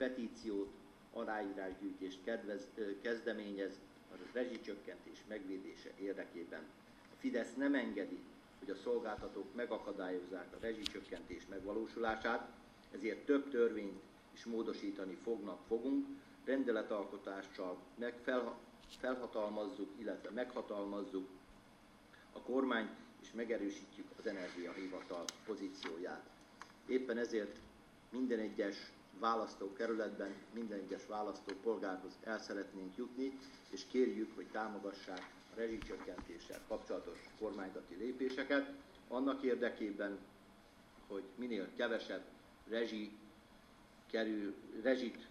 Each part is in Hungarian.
petíciót, aláírásgyűjtést kezdeményez a rezsicsökkentés megvédése érdekében. A Fidesz nem engedi, hogy a szolgáltatók megakadályozzák a rezsicsökkentés megvalósulását, ezért több törvényt is módosítani fogunk, rendeletalkotással felhatalmazzuk, illetve meghatalmazzuk a kormányt, és megerősítjük az Energiahivatal pozícióját. Éppen ezért minden egyes választókerületben, minden egyes választópolgárhoz el szeretnénk jutni, és kérjük, hogy támogassák a rezsicsökkentéssel kapcsolatos kormányzati lépéseket, annak érdekében, hogy minél kevesebb rezsit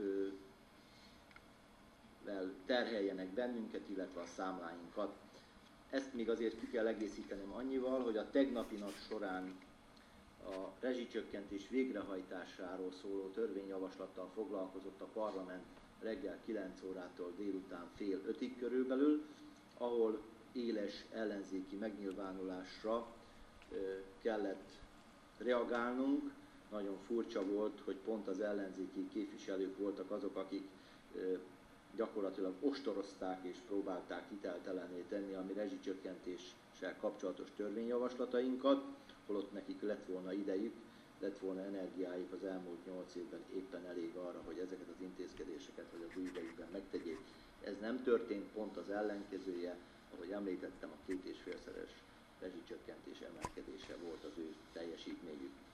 terheljenek bennünket, illetve a számláinkat. Ezt még azért ki kell egészítenem annyival, hogy a tegnapi nap során a rezsicsökkentés végrehajtásáról szóló törvényjavaslattal foglalkozott a parlament reggel 9 órától délután fél 5-ig körülbelül, ahol éles ellenzéki megnyilvánulásra kellett reagálnunk. Nagyon furcsa volt, hogy pont az ellenzéki képviselők voltak azok, akik gyakorlatilag ostorozták és próbálták hiteltelenné tenni a mi rezsicsökkentéssel kapcsolatos törvényjavaslatainkat, holott nekik lett volna idejük, lett volna energiájuk az elmúlt 8 évben éppen elég arra, hogy ezeket az intézkedéseket vagy az új idejükben megtegyék. Ez nem történt, pont az ellenkezője, ahogy említettem, a 2,5-szeres rezsicsökkentés emelkedése volt az ő teljesítményük.